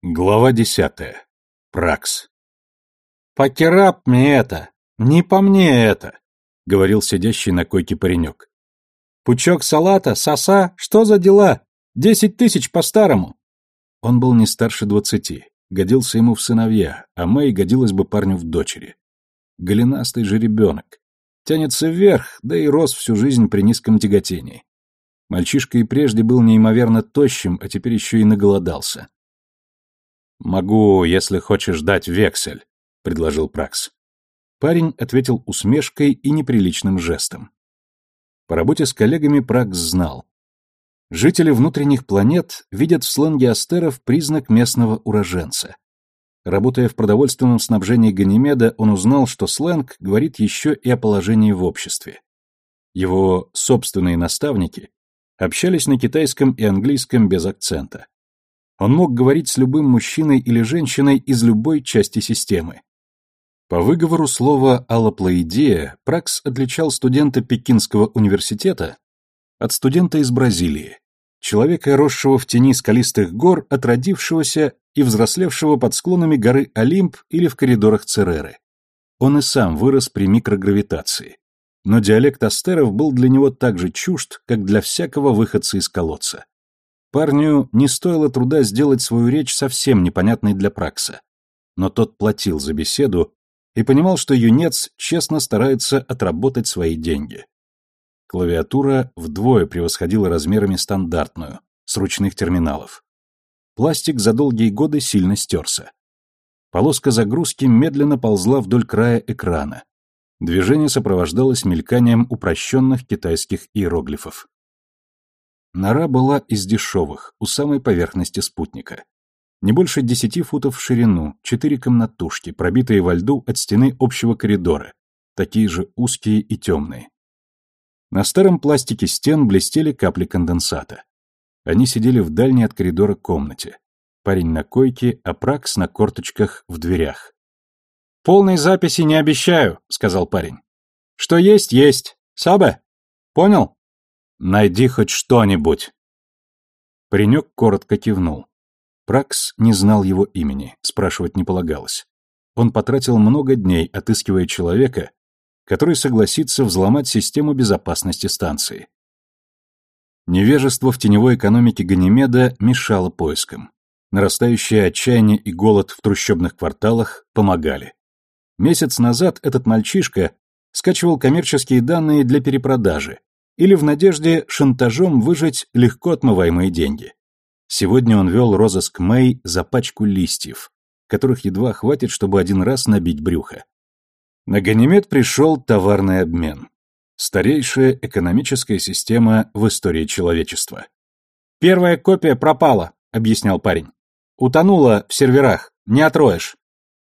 Глава 10. Пракс. «Покерап мне это! Не по мне это!» — говорил сидящий на койке паренек. «Пучок салата, соса, что за дела? 10 тысяч по-старому!» Он был не старше 20, годился ему в сыновья, а Мэй годилась бы парню в дочери. Голенастый жеребенок. Тянется вверх, да и рос всю жизнь при низком тяготении. Мальчишка и прежде был неимоверно тощим, а теперь еще и наголодался. «Могу, если хочешь, дать вексель», — предложил Пракс. Парень ответил усмешкой и неприличным жестом. По работе с коллегами Пракс знал. Жители внутренних планет видят в сленге астеров признак местного уроженца. Работая в продовольственном снабжении Ганимеда, он узнал, что сленг говорит еще и о положении в обществе. Его собственные наставники общались на китайском и английском без акцента. Он мог говорить с любым мужчиной или женщиной из любой части системы. По выговору слова «аллоплоидея» Пракс отличал студента Пекинского университета от студента из Бразилии, человека, росшего в тени скалистых гор, от родившегося и взрослевшего под склонами горы Олимп или в коридорах Цереры. Он и сам вырос при микрогравитации, но диалект астеров был для него так же чужд, как для всякого выходца из колодца. Парню не стоило труда сделать свою речь совсем непонятной для Пракса, но тот платил за беседу и понимал, что юнец честно старается отработать свои деньги. Клавиатура вдвое превосходила размерами стандартную, с ручных терминалов. Пластик за долгие годы сильно стерся. Полоска загрузки медленно ползла вдоль края экрана. Движение сопровождалось мельканием упрощенных китайских иероглифов. Нора была из дешевых, у самой поверхности спутника. Не больше 10 футов в ширину, 4 комнатушки, пробитые во льду от стены общего коридора, такие же узкие и темные. На старом пластике стен блестели капли конденсата. Они сидели в дальней от коридора комнате. Парень на койке, а Пракс на корточках в дверях. «Полной записи не обещаю», — сказал парень. «Что есть, есть. Сабе? Понял?» «Найди хоть что-нибудь». Паренек коротко кивнул. Пракс не знал его имени, спрашивать не полагалось. Он потратил много дней, отыскивая человека, который согласится взломать систему безопасности станции. Невежество в теневой экономике Ганимеда мешало поискам. Нарастающее отчаяние и голод в трущобных кварталах помогали. Месяц назад этот мальчишка скачивал коммерческие данные для перепродажи или в надежде шантажом выжать легко отмываемые деньги. Сегодня он вел розыск Мэй за пачку листьев, которых едва хватит, чтобы один раз набить брюхо. На Ганимед пришел товарный обмен. Старейшая экономическая система в истории человечества. «Первая копия пропала», — объяснял парень. «Утонула в серверах, не отроешь».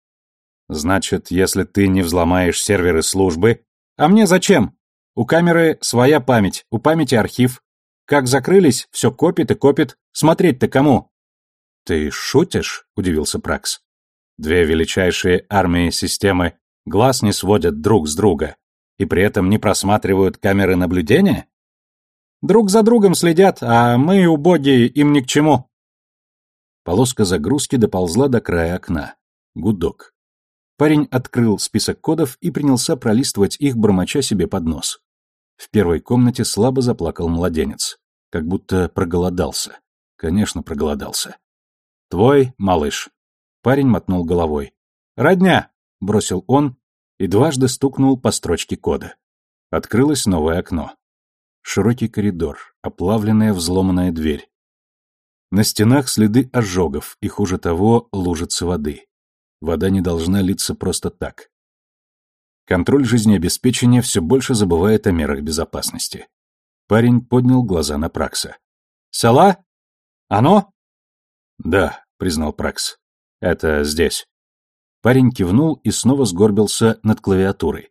«Значит, если ты не взломаешь серверы службы...» «А мне зачем? У камеры своя память, у памяти архив. Как закрылись, все копит и копит. Смотреть-то кому?» «Ты шутишь?» — удивился Пракс. «Две величайшие армии системы глаз не сводят друг с друга и при этом не просматривают камеры наблюдения?» «Друг за другом следят, а мы, убогие, им ни к чему». Полоска загрузки доползла до края окна. Гудок. Парень открыл список кодов и принялся пролистывать их, бормоча себе под нос. В первой комнате слабо заплакал младенец. Как будто проголодался. Конечно, проголодался. «Твой, малыш». Парень мотнул головой. «Родня», — бросил он и дважды стукнул по строчке кода. Открылось новое окно. Широкий коридор, оплавленная взломанная дверь. На стенах следы ожогов и, хуже того, лужицы воды. Вода не должна литься просто так. Контроль жизнеобеспечения все больше забывает о мерах безопасности. Парень поднял глаза на Пракса. «Села? Оно?» «Да», — признал Пракс. «Это здесь». Парень кивнул и снова сгорбился над клавиатурой.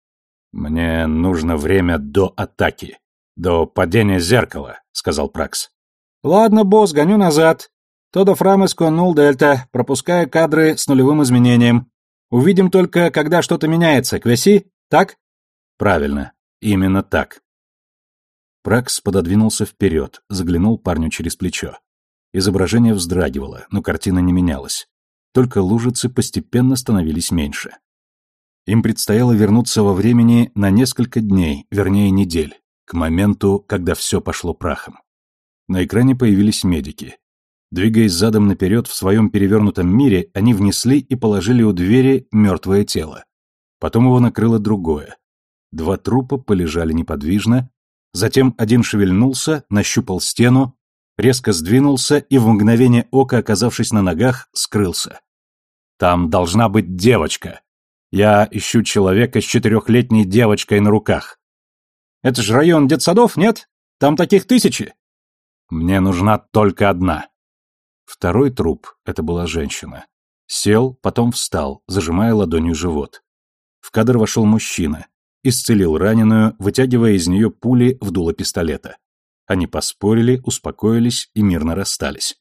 «Мне нужно время до атаки, до падения зеркала», — сказал Пракс. «Ладно, босс, гоню назад. Тодо Фрамеско 0 Дельта, пропуская кадры с нулевым изменением. Увидим только, когда что-то меняется. Квеси, так?» «Правильно, именно так». Пракс пододвинулся вперед, заглянул парню через плечо. Изображение вздрагивало, но картина не менялась. Только лужицы постепенно становились меньше. Им предстояло вернуться во времени на несколько дней, вернее недель, к моменту, когда все пошло прахом. На экране появились медики. Двигаясь задом наперед в своем перевернутом мире, они внесли и положили у двери мертвое тело. Потом его накрыло другое. 2 трупа полежали неподвижно, затем один шевельнулся, нащупал стену, резко сдвинулся и в мгновение ока, оказавшись на ногах, скрылся. «Там должна быть девочка. Я ищу человека с 4-летней девочкой на руках». «Это же район детсадов, нет? Там таких 1000». «Мне нужна только одна». Второй труп, это была женщина. Сел, потом встал, зажимая ладонью живот. В кадр вошел мужчина, исцелил раненую, вытягивая из нее пули в дуло пистолета. Они поспорили, успокоились и мирно расстались.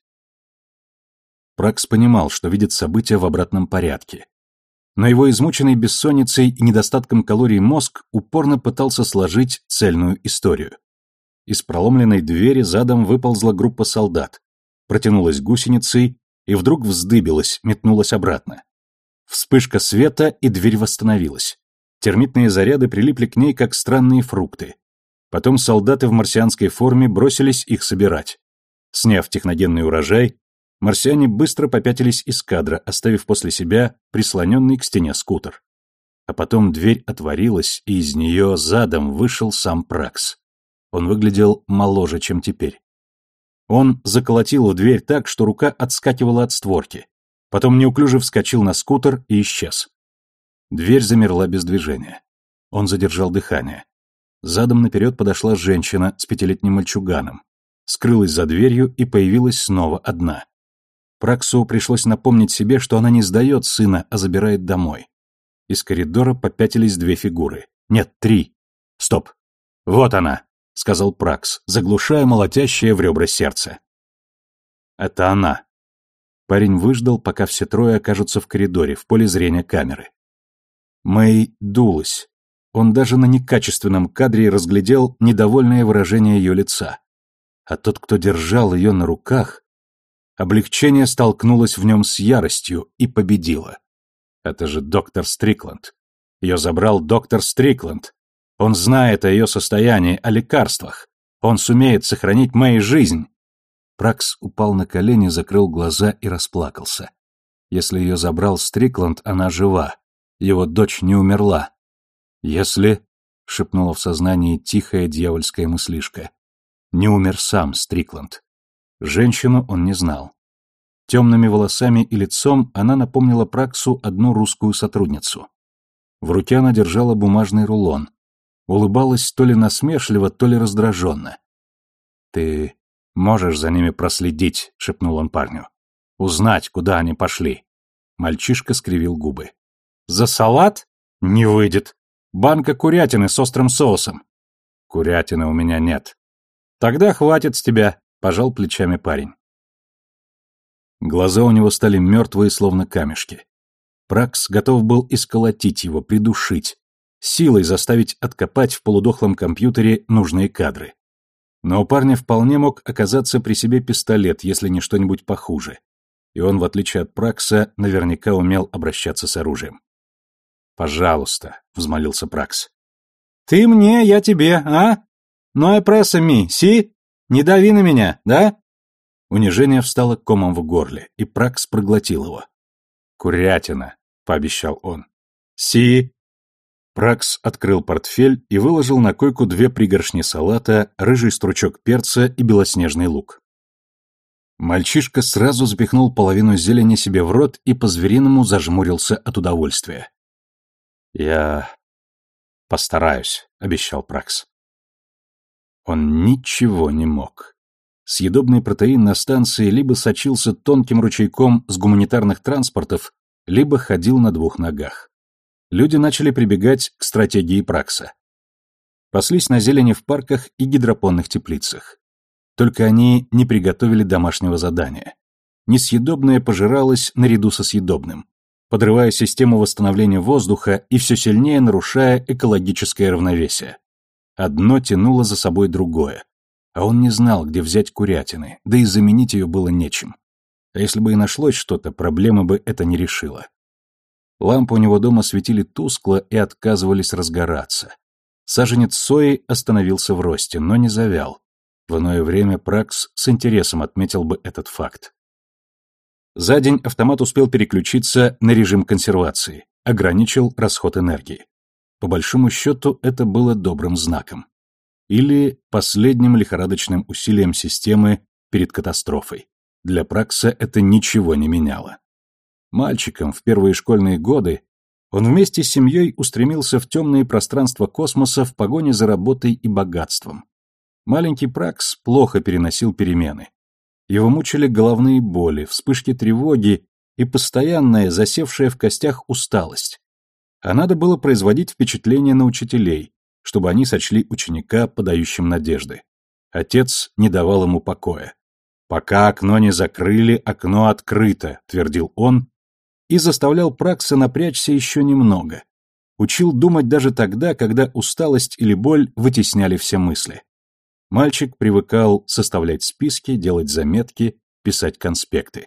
Пракс понимал, что видит события в обратном порядке. Но его измученный бессонницей и недостатком калорий мозг упорно пытался сложить цельную историю. Из проломленной двери задом выползла группа солдат, протянулась гусеницей и вдруг вздыбилась, метнулась обратно. Вспышка света, и дверь восстановилась. Термитные заряды прилипли к ней, как странные фрукты. Потом солдаты в марсианской форме бросились их собирать. Сняв техногенный урожай, марсиане быстро попятились из кадра, оставив после себя прислоненный к стене скутер. А потом дверь отворилась, и из нее задом вышел сам Пракс. Он выглядел моложе, чем теперь. Он заколотил в дверь так, что рука отскакивала от створки. Потом неуклюже вскочил на скутер и исчез. Дверь замерла без движения. Он задержал дыхание. Задом наперед подошла женщина с 5-летним мальчуганом. Скрылась за дверью и появилась снова одна. Праксу пришлось напомнить себе, что она не сдает сына, а забирает домой. Из коридора попятились 2 фигуры. Нет, 3. Стоп. Вот она, сказал Пракс, заглушая молотящее в ребра сердце. Это она. Парень выждал, пока все 3 окажутся в коридоре, в поле зрения камеры. Мэй дулась. Он даже на некачественном кадре разглядел недовольное выражение ее лица. А тот, кто держал ее на руках, облегчение столкнулось в нем с яростью и победило. Это же доктор Стрикланд. Ее забрал доктор Стрикланд. Он знает о ее состоянии, о лекарствах. Он сумеет сохранить Мэй жизнь. Пракс упал на колени, закрыл глаза и расплакался. Если ее забрал Стрикланд, она жива. Его дочь не умерла. Если, шепнула в сознании тихая дьявольская мыслишка, не умер сам Стрикланд. Женщину он не знал. Темными волосами и лицом она напомнила Праксу одну русскую сотрудницу. В руке она держала бумажный рулон. Улыбалась то ли насмешливо, то ли раздраженно. «Ты можешь за ними проследить», — шепнул он парню. «Узнать, куда они пошли». Мальчишка скривил губы. «За салат? Не выйдет. Банка курятины с острым соусом». «Курятины у меня нет». «Тогда хватит с тебя», — пожал плечами парень. Глаза у него стали мертвые, словно камешки. Пракс готов был исколотить его, придушить, силой заставить откопать в полудохлом компьютере нужные кадры. Но у парня вполне мог оказаться при себе пистолет, если не что-нибудь похуже. И он, в отличие от Пракса, наверняка умел обращаться с оружием. «Пожалуйста», — взмолился Пракс. «Ты мне, я тебе, а? Ну и пресса ми, си? Не дави на меня, да?» Унижение встало комом в горле, и Пракс проглотил его. «Курятина», — пообещал он. «Си». Пракс открыл портфель и выложил на койку 2 пригоршни салата, рыжий стручок перца и белоснежный лук. Мальчишка сразу запихнул половину зелени себе в рот и по-звериному зажмурился от удовольствия. «Я постараюсь», — обещал Пракс. Он ничего не мог. Съедобный протеин на станции либо сочился тонким ручейком с гуманитарных транспортов, либо ходил на 2 ногах. Люди начали прибегать к стратегии Пракса. Паслись на зелени в парках и гидропонных теплицах. Только они не приготовили домашнего задания. Несъедобное пожиралось наряду со съедобным, подрывая систему восстановления воздуха и все сильнее нарушая экологическое равновесие. Одно тянуло за собой другое. А он не знал, где взять курятины, да и заменить ее было нечем. А если бы и нашлось что-то, проблемы бы это не решило. Лампы у него дома светили тускло и отказывались разгораться. Саженец сои остановился в росте, но не завял. В иное время Пракс с интересом отметил бы этот факт. За день автомат успел переключиться на режим консервации, ограничил расход энергии. По большому счету, это было добрым знаком. Или последним лихорадочным усилием системы перед катастрофой. Для Пракса это ничего не меняло. Мальчиком в первые школьные годы он вместе с семьей устремился в темные пространства космоса в погоне за работой и богатством. Маленький Пракс плохо переносил перемены. Его мучили головные боли, вспышки тревоги и постоянная, засевшая в костях усталость. А надо было производить впечатление на учителей, чтобы они сочли ученика подающим надежды. Отец не давал ему покоя. «Пока окно не закрыли, окно открыто», — твердил он, и заставлял Пракса напрячься еще немного. Учил думать даже тогда, когда усталость или боль вытесняли все мысли. Мальчик привыкал составлять списки, делать заметки, писать конспекты.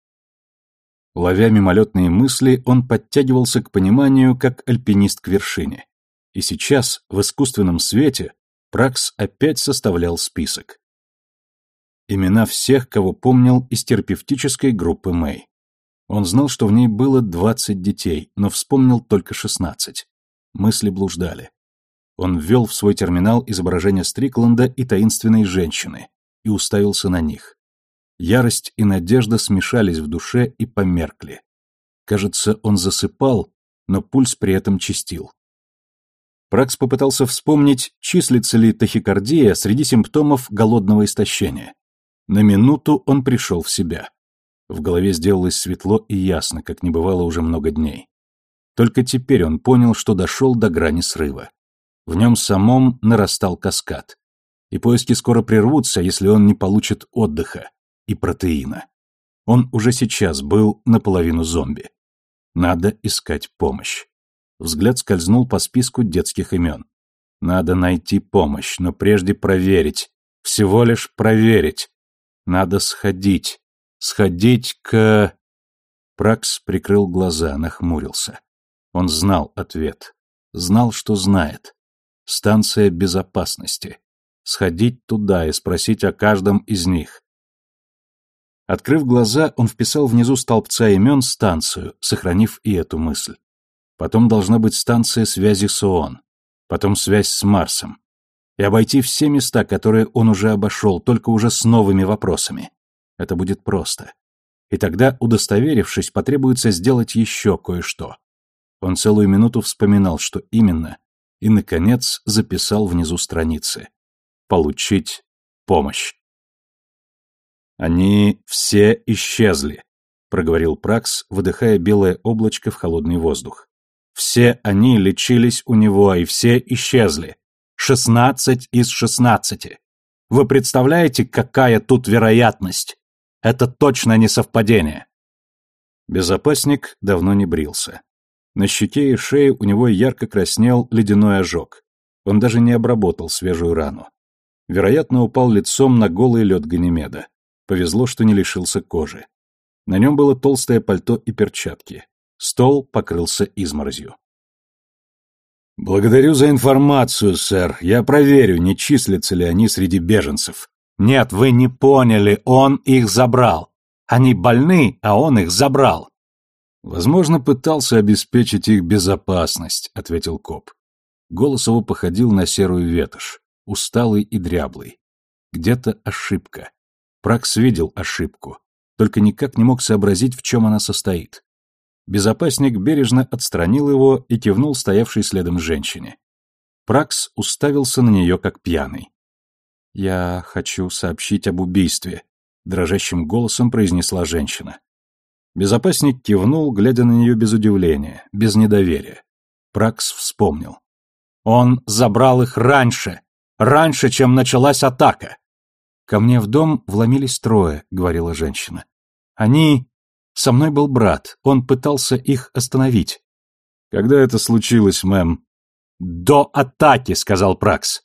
Ловя мимолетные мысли, он подтягивался к пониманию, как альпинист к вершине. И сейчас, в искусственном свете, Пракс опять составлял список. Имена всех, кого помнил из терапевтической группы Мэй. Он знал, что в ней было 20 детей, но вспомнил только 16. Мысли блуждали. Он ввел в свой терминал изображение Стрикленда и таинственной женщины и уставился на них. Ярость и надежда смешались в душе и померкли. Кажется, он засыпал, но пульс при этом чистил. Пракс попытался вспомнить, числится ли тахикардия среди симптомов голодного истощения. На минуту он пришел в себя. В голове сделалось светло и ясно, как не бывало уже много дней. Только теперь он понял, что дошел до грани срыва. В нем самом нарастал каскад. И поиски скоро прервутся, если он не получит отдыха и протеина. Он уже сейчас был наполовину зомби. Надо искать помощь. Взгляд скользнул по списку детских имен. Надо найти помощь, но прежде проверить. Всего лишь проверить. Надо сходить. Сходить к... Пракс прикрыл глаза, нахмурился. Он знал ответ. Знал, что знает. Станция безопасности. Сходить туда и спросить о каждом из них. Открыв глаза, он вписал внизу столбца имен станцию, сохранив и эту мысль. Потом должна быть станция связи с ООН. Потом связь с Марсом. И обойти все места, которые он уже обошел, только уже с новыми вопросами. Это будет просто. И тогда, удостоверившись, потребуется сделать еще кое-что. Он целую минуту вспоминал, что именно, и, наконец, записал внизу страницы. Получить помощь. «Они все исчезли», — проговорил Пракс, выдыхая белое облачко в холодный воздух. «Все они лечились у него, и все исчезли. 16 из 16. Вы представляете, какая тут вероятность? Это точно не совпадение». Безопасник давно не брился. На щеке и шее у него ярко краснел ледяной ожог. Он даже не обработал свежую рану. Вероятно, упал лицом на голый лед Ганимеда. Повезло, что не лишился кожи. На нем было толстое пальто и перчатки. Стол покрылся изморозью. «Благодарю за информацию, сэр. Я проверю, не числятся ли они среди беженцев». «Нет, вы не поняли, он их забрал. Они больны, а он их забрал». «Возможно, пытался обеспечить их безопасность», — ответил коп. Голос его походил на серую ветошь, усталый и дряблый. Где-то ошибка. Пракс видел ошибку, только никак не мог сообразить, в чем она состоит. Безопасник бережно отстранил его и кивнул стоявшей следом женщине. Пракс уставился на нее как пьяный. «Я хочу сообщить об убийстве», — дрожащим голосом произнесла женщина. Безопасник кивнул, глядя на нее без удивления, без недоверия. Пракс вспомнил. «Он забрал их раньше, чем началась атака». «Ко мне в дом вломились 3, — говорила женщина. Они... Со мной был брат, он пытался их остановить». «Когда это случилось, мэм?» «До атаки», — сказал Пракс.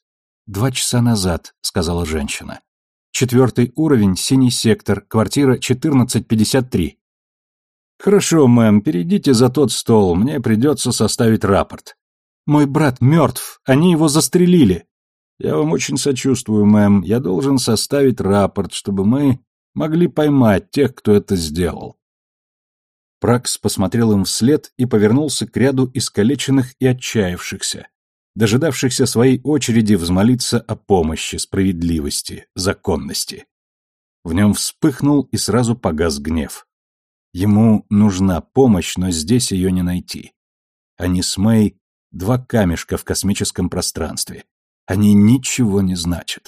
2 часа назад», — сказала женщина. «4-й уровень, синий сектор, квартира 1453. «Хорошо, мэм, перейдите за тот стол, мне придется составить рапорт». «Мой брат мертв, они его застрелили». «Я вам очень сочувствую, мэм, я должен составить рапорт, чтобы мы могли поймать тех, кто это сделал». Пракс посмотрел им вслед и повернулся к ряду искалеченных и отчаявшихся, дожидавшихся своей очереди взмолиться о помощи, справедливости, законности. В нем вспыхнул и сразу погас гнев. Ему нужна помощь, но здесь ее не найти. Они с Мэй — 2 камешка в космическом пространстве. Они ничего не значат.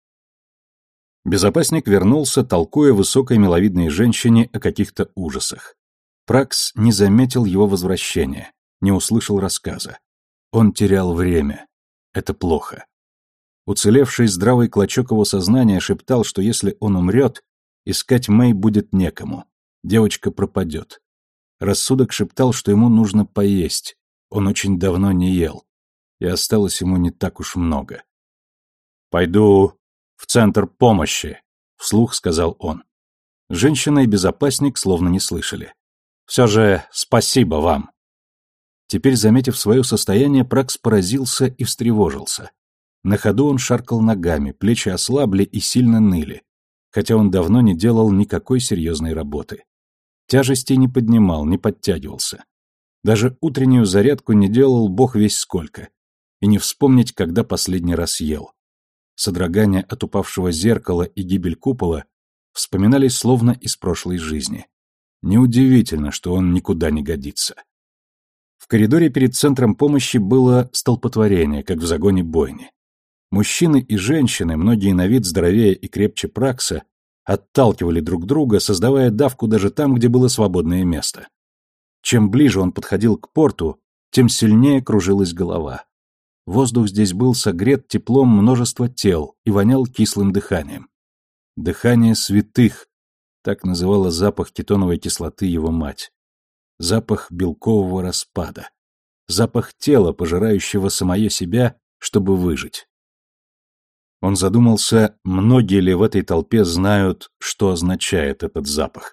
Безопасник вернулся, толкуя высокой миловидной женщине о каких-то ужасах. Пракс не заметил его возвращения, не услышал рассказа. Он терял время. Это плохо. Уцелевший здравый клочок его сознания шептал, что если он умрет, искать Мэй будет некому. Девочка пропадет. Рассудок шептал, что ему нужно поесть. Он очень давно не ел. И осталось ему не так уж много. «Пойду в центр помощи», — вслух сказал он. Женщина и безопасник словно не слышали. «Все же спасибо вам». Теперь, заметив свое состояние, Пракс поразился и встревожился. На ходу он шаркал ногами, плечи ослабли и сильно ныли, хотя он давно не делал никакой серьезной работы. Тяжести не поднимал, не подтягивался. Даже утреннюю зарядку не делал бог весть сколько. И не вспомнить, когда последний раз ел. Содрогание от упавшего зеркала и гибель купола вспоминались словно из прошлой жизни. Неудивительно, что он никуда не годится. В коридоре перед центром помощи было столпотворение, как в загоне бойни. Мужчины и женщины, многие на вид здоровее и крепче Пракса, отталкивали друг друга, создавая давку даже там, где было свободное место. Чем ближе он подходил к порту, тем сильнее кружилась голова. Воздух здесь был согрет теплом множества тел и вонял кислым дыханием. Дыхание святых, так называла запах кетоновой кислоты его мать. Запах белкового распада. Запах тела, пожирающего самое себя, чтобы выжить. Он задумался, многие ли в этой толпе знают, что означает этот запах.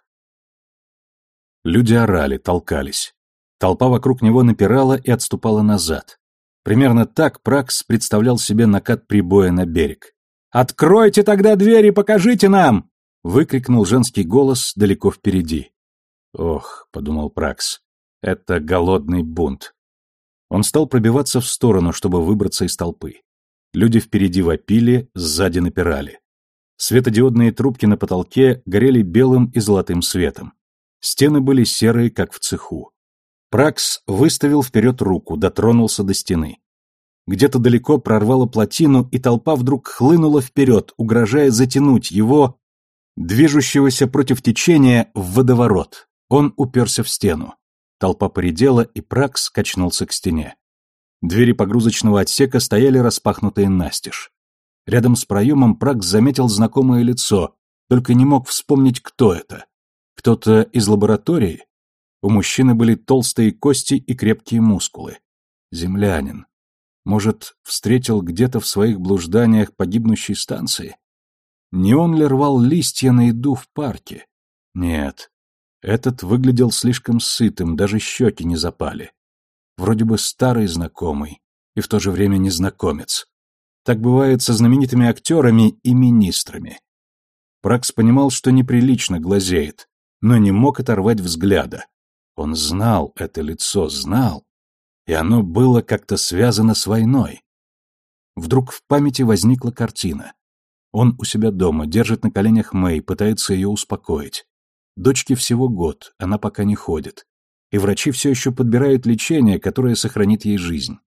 Люди орали, толкались. Толпа вокруг него напирала и отступала назад. Примерно так Пракс представлял себе накат прибоя на берег. «Откройте тогда дверь и покажите нам!» — выкрикнул женский голос далеко впереди. «Ох», — подумал Пракс, — «это голодный бунт». Он стал пробиваться в сторону, чтобы выбраться из толпы. Люди впереди вопили, сзади напирали. Светодиодные трубки на потолке горели белым и золотым светом. Стены были серые, как в цеху. Пракс выставил вперед руку, дотронулся до стены. Где-то далеко прорвало плотину, и толпа вдруг хлынула вперед, угрожая затянуть его, движущегося против течения, в водоворот. Он уперся в стену. Толпа поредела, и Пракс качнулся к стене. Двери погрузочного отсека стояли распахнутые настежь. Рядом с проемом Пракс заметил знакомое лицо, только не мог вспомнить, кто это. Кто-то из лаборатории? У мужчины были толстые кости и крепкие мускулы. Землянин. Может, встретил где-то в своих блужданиях погибнущей станции? Не он ли рвал листья на еду в парке? Нет. Этот выглядел слишком сытым, даже щеки не запали. Вроде бы старый знакомый, и в то же время незнакомец. Так бывает со знаменитыми актерами и министрами. Пракс понимал, что неприлично глазеет, но не мог оторвать взгляда. Он знал это лицо, знал, и оно было как-то связано с войной. Вдруг в памяти возникла картина. Он у себя дома, держит на коленях Мэй, пытается ее успокоить. Дочке всего год, она пока не ходит. И врачи все еще подбирают лечение, которое сохранит ей жизнь.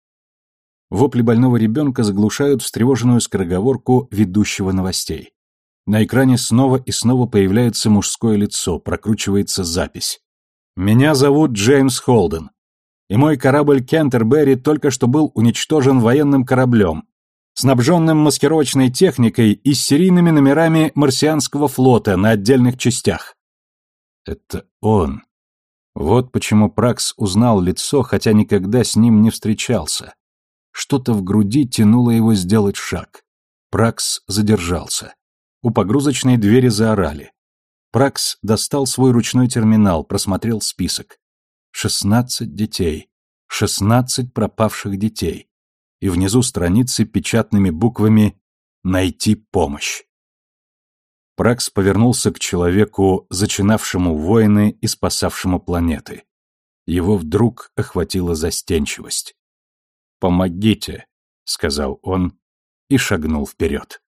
Вопли больного ребенка заглушают встревоженную скороговорку ведущего новостей. На экране снова и снова появляется мужское лицо, прокручивается запись. «Меня зовут Джеймс Холден, и мой корабль Кентербери только что был уничтожен военным кораблем, снабженным маскировочной техникой и с серийными номерами марсианского флота на отдельных частях». Это он. Вот почему Пракс узнал лицо, хотя никогда с ним не встречался. Что-то в груди тянуло его сделать шаг. Пракс задержался. У погрузочной двери заорали. Пракс достал свой ручной терминал, просмотрел список. 16 детей. 16 пропавших детей. И внизу страницы печатными буквами «Найти помощь». Пракс повернулся к человеку, зачинавшему войны и спасавшему планеты. Его вдруг охватила застенчивость. «Помогите», — сказал он и шагнул вперед.